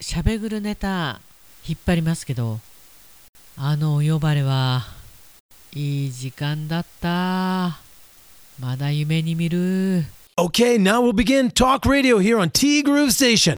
しゃべぐるネタ引っ張りますけど、お呼ばれはいい時間だった。まだ夢に見る。 Okay, now we'll begin Talk Radio here on T Groove Station.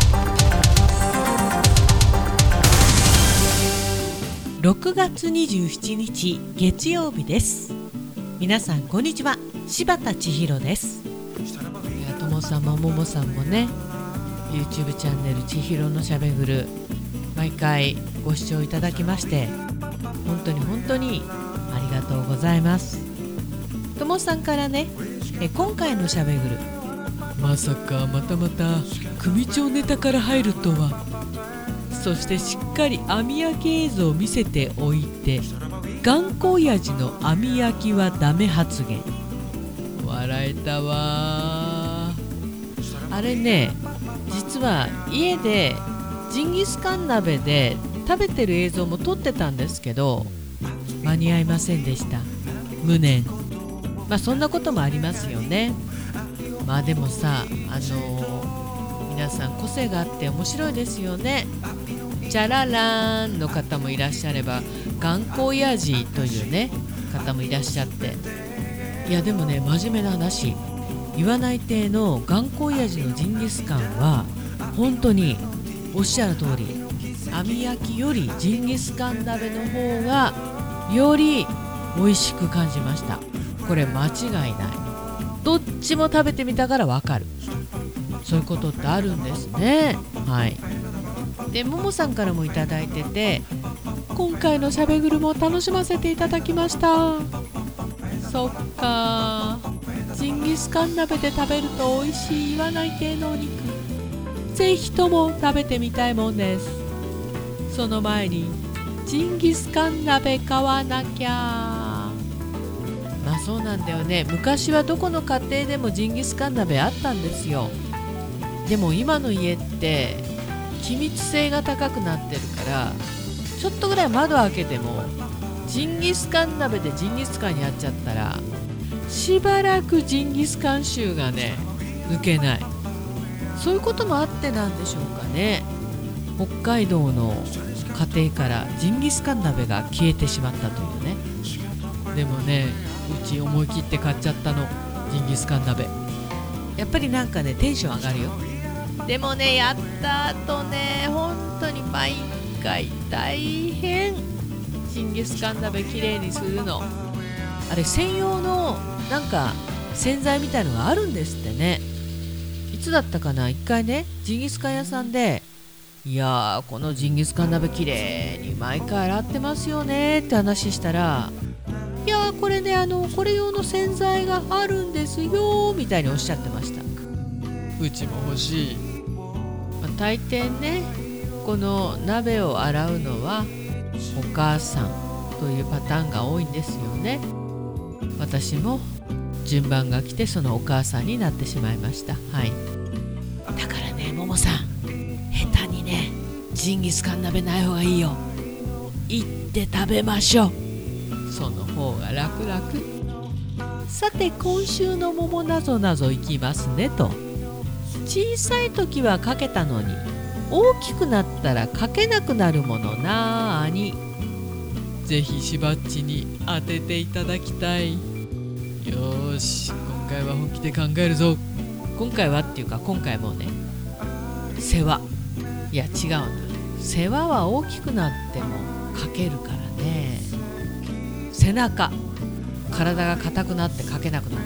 6月27日月曜日です。皆さんこんにちは。柴田千尋です。ともさんもももさんもね、 YouTube チャンネル千尋のしゃべぐる、毎回ご視聴いただきまして本当にありがとうございます。ともさんからね、今回のしゃべぐる、まさかまた組長ネタから入るとは、そしてしっかり網焼き映像を見せておいて、頑固親父の網焼きはダメ発言、笑えたわ。あれね、実は家でジンギスカン鍋で食べてる映像も撮ってたんですけど、間に合いませんでした。無念。そんなこともありますよね。でもさ、皆さん個性があって面白いですよね。チャララーンの方もいらっしゃれば、頑固親父というね方もいらっしゃって、いやでもね、真面目な話、言わない亭の頑固親父のジンギスカンは本当におっしゃる通り、網焼きよりジンギスカン鍋の方がより美味しく感じました。これ間違いない。どっちも食べてみたからわかる。そういうことってあるんですね。はい。で、ももさんからもいただいてて、今回のしゃべぐるも楽しませていただきました。そっか、ジンギスカン鍋で食べると美味しい言わない亭のお肉、ぜひとも食べてみたいもんです。その前にジンギスカン鍋買わなきゃ。そうなんだよね。昔はどこの家庭でもジンギスカン鍋あったんですよ。でも今の家って気密性が高くなってるから、ちょっとぐらい窓開けてもジンギスカン鍋でジンギスカンにやっちゃったら、しばらくジンギスカン臭がね抜けない。そういうこともあってなんでしょうかね。北海道の家庭からジンギスカン鍋が消えてしまったというね。でもね、うち思い切って買っちゃったの、ジンギスカン鍋。やっぱりなんかね、テンション上がるよ。でもね、やった後ね、本当に毎回大変。ジンギスカン鍋きれいにするの、あれ専用のなんか洗剤みたいのがあるんですってね。いつだったかな、一回ね、ジンギスカン屋さんで、いやー、このジンギスカン鍋きれいに毎回洗ってますよねって話したら、いやー、これね、これ用の洗剤があるんですよみたいにおっしゃってました。うちも欲しい。大抵ね、この鍋を洗うのはお母さんというパターンが多いんですよね。私も順番が来てそのお母さんになってしまいました。はい。だからね、ももさん、下手にねジンギスカン鍋ない方がいいよ。行って食べましょう。その方が楽々。さて、今週の桃なぞなぞいきますねと。小さい時はかけたのに、大きくなったらかけなくなるものなーに。ぜひしばっちに当てていただきたい。よーし、今回は本気で考えるぞ。今回はっていうか、今回もね、世話、いや違うな、世話は大きくなってもかけるからね。背中、体が硬くなってかけなくなった。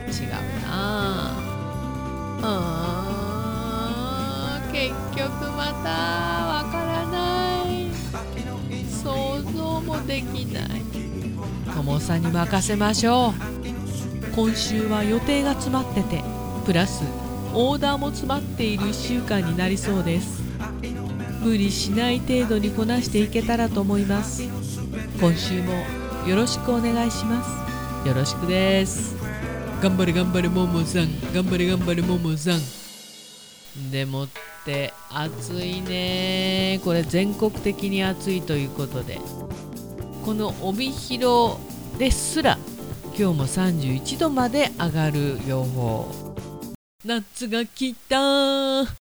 違うな。結局またわからない。想像もできない。ともさんに任せましょう。今週は予定が詰まってて、プラスオーダーも詰まっている1週間になりそうです。無理しない程度にこなしていけたらと思います。今週もよろしくお願いします。よろしくです。頑張れ頑張れももさん、頑張れ頑張れももさん。でもって暑いね。これ全国的に暑いということで、この帯広ですら今日も31度まで上がる予報。夏が来た。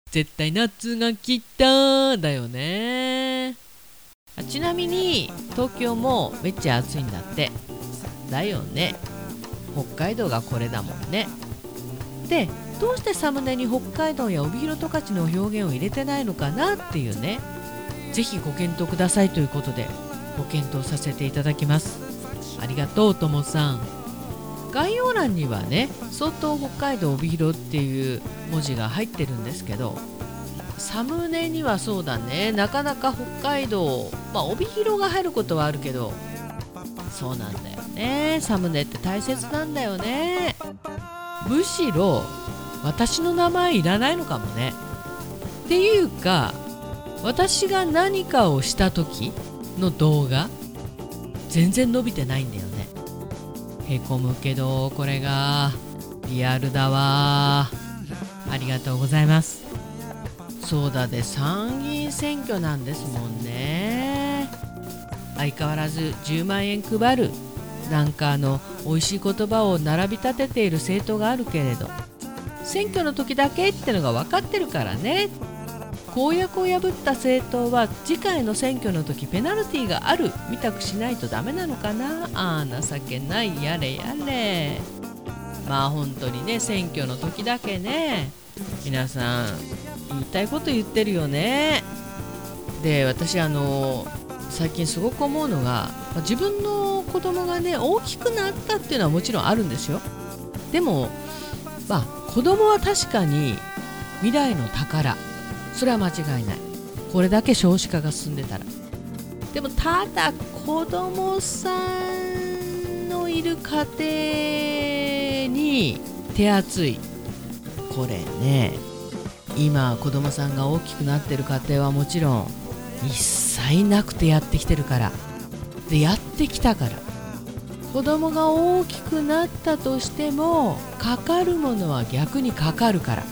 絶対夏が来ただよね。ちなみに東京もめっちゃ暑いんだって。だよね、北海道がこれだもんね。で、どうしてサムネに北海道や帯広十勝の表現を入れてないのかなっていうね、ぜひご検討くださいということでご検討させていただきます。ありがとうともさん。概要欄にはね、相当北海道帯広っていう文字が入ってるんですけど、サムネにはそうだね、なかなか北海道、帯広が入ることはあるけど、そうなんだよね、サムネって大切なんだよね。むしろ私の名前いらないのかもね。っていうか、私が何かをした時の動画全然伸びてないんだよね。へこむけどこれがリアルだわ。ありがとうございます。そうだで、参議院選挙なんですもんね。相変わらず10万円配るなんか美味しい言葉を並び立てている政党があるけれど、選挙の時だけってのが分かってるからね。公約を破った政党は次回の選挙の時ペナルティがあるみたくしないとダメなのかな。情けない、やれやれ。本当にね、選挙の時だけね、皆さん言いたいこと言ってるよね。で、私最近すごく思うのが、自分の子供がね大きくなったっていうのはもちろんあるんですよ。でも子供は確かに未来の宝、それは間違いない。これだけ少子化が進んでたら。でもただ子供さんのいる家庭に手厚い、これね、今子供さんが大きくなってる家庭はもちろん一切なくてやってきてるから。で、やってきたから子供が大きくなったとしてもかかるものは逆にかかるから。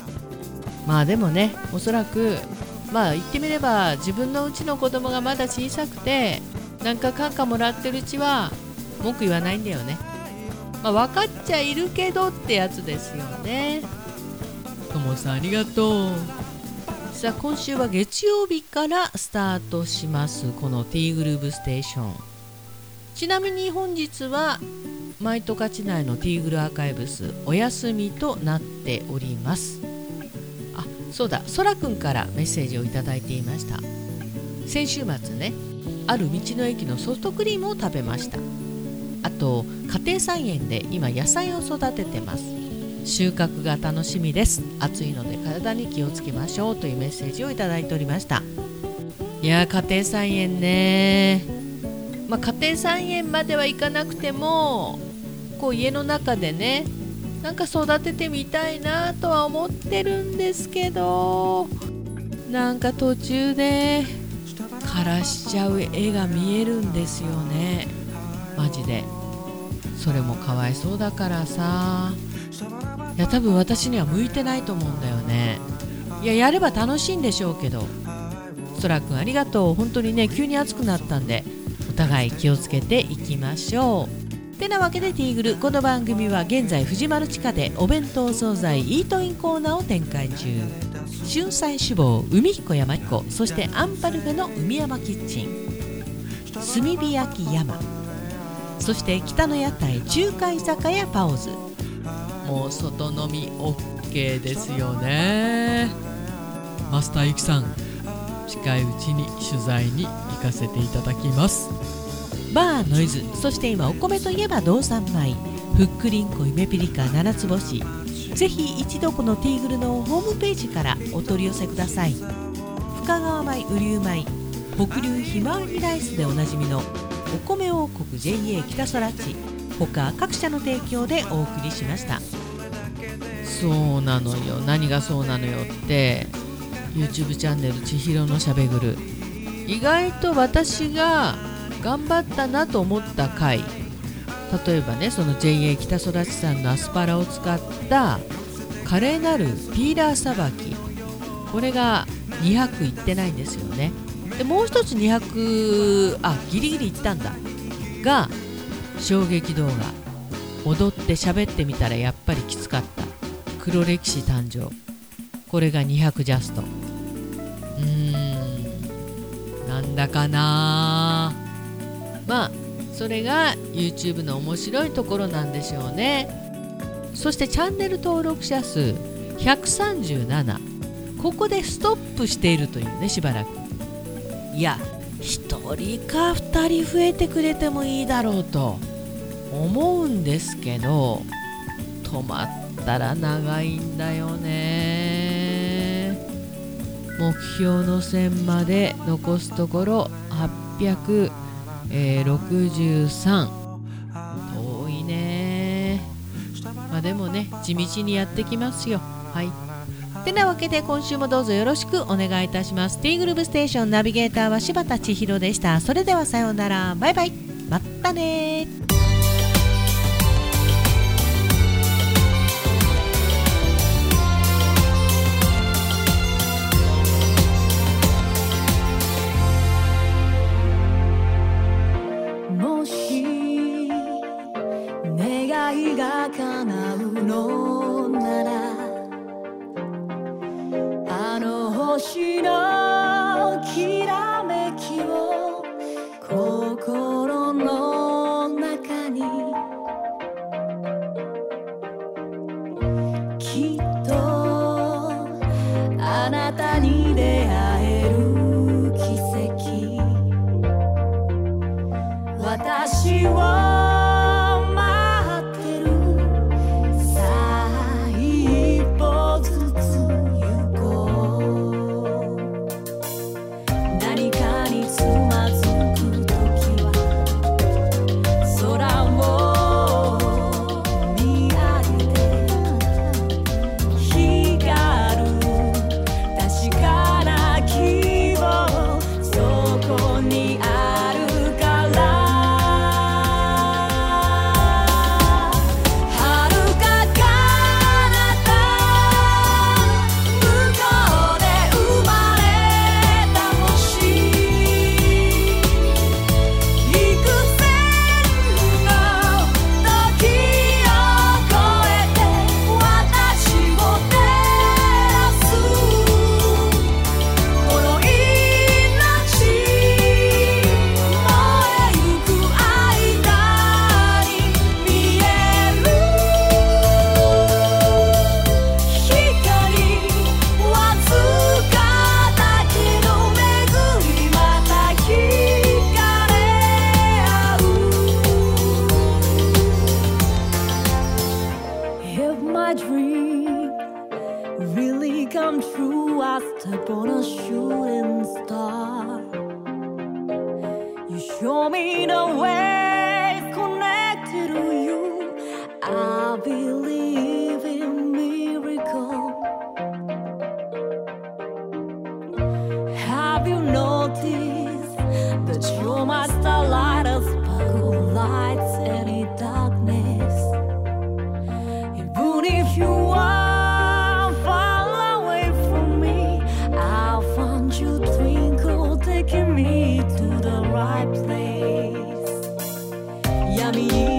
でもね、おそらく言ってみれば自分のうちの子供がまだ小さくてなんかかんかもらってるうちは文句言わないんだよね。分かっちゃいるけどってやつですよね。ともさんありがとう。さあ、今週は月曜日からスタートしますこの T グルーブステーション。ちなみに本日はマイトカチ内の T グルアーカイブスお休みとなっております。そうだ、そらくんからメッセージをいただいていました。先週末ね、ある道の駅のソフトクリームを食べました。あと家庭菜園で今野菜を育ててます。収穫が楽しみです。暑いので体に気をつけましょうというメッセージをいただいておりました。いや、家庭菜園ね、家庭菜園まではいかなくても家の中でねなんか育ててみたいなとは思ってるんですけど、なんか途中で枯らしちゃう絵が見えるんですよね。マジでそれもかわいそうだからさ。いや、多分私には向いてないと思うんだよね。いや、やれば楽しいんでしょうけど。そらくんありがとう。本当にね、急に暑くなったんでお互い気をつけていきましょう。てなわけでティーグル、この番組は現在藤丸地下でお弁当惣菜イートインコーナーを展開中。春菜志望海彦山彦、そしてアンパルフェの海山キッチン、炭火焼き山、そして北の屋台中華居酒屋パオズ。もう外飲み OK ですよね。マスターゆきさん、近いうちに取材に行かせていただきます。バーノイズ、そして今お米といえば道産米、ふっくりんこ夢ピリカ7つ星。ぜひ一度このティーグルのホームページからお取り寄せください。深川米、雨竜米、北流ひまわりライスでおなじみのお米王国 JA 北空地、他各社の提供でお送りしました。そうなのよ、何がそうなのよって、 YouTube チャンネルちひろのしゃべぐる、意外と私が頑張ったなと思った回、例えばね、その JA 北空地さんのアスパラを使った華麗なるピーラーさばき、これが200いってないんですよね。でもう一つ200、ギリギリいったんだが、衝撃動画、踊って喋ってみたらやっぱりきつかった黒歴史誕生。 これが200ジャスト。なんだかな。まあそれが YouTube の面白いところなんでしょうね。そしてチャンネル登録者数137、ここでストップしているというね、しばらく。いや、1人か2人増えてくれてもいいだろうと思うんですけど、止まったら長いんだよね。目標の線まで残すところ863、遠いね。まあでもね、地道にやってきますよ。はい。てなわけで今週もどうぞよろしくお願いいたします。Tグルーヴステーションナビゲーターは柴田千尋でした。それではさようなら、バイバイ、またね。 もし願いが叶うのなら、あの星のきらめきを心の中に、きっとあなたに出会える奇跡、私を待ってる。さあ一歩ずつ行こう。何かにつまずくときは空を見上げて、光る確かな希望、そこにあるから。Come true, I step on a shooting star. You show me the way, connected to you. I believe in miracle. Have you noticed that you're my starlight, a sparkle lights any darkness? Even if you are you twinkle, taking me to the right place. Yummy.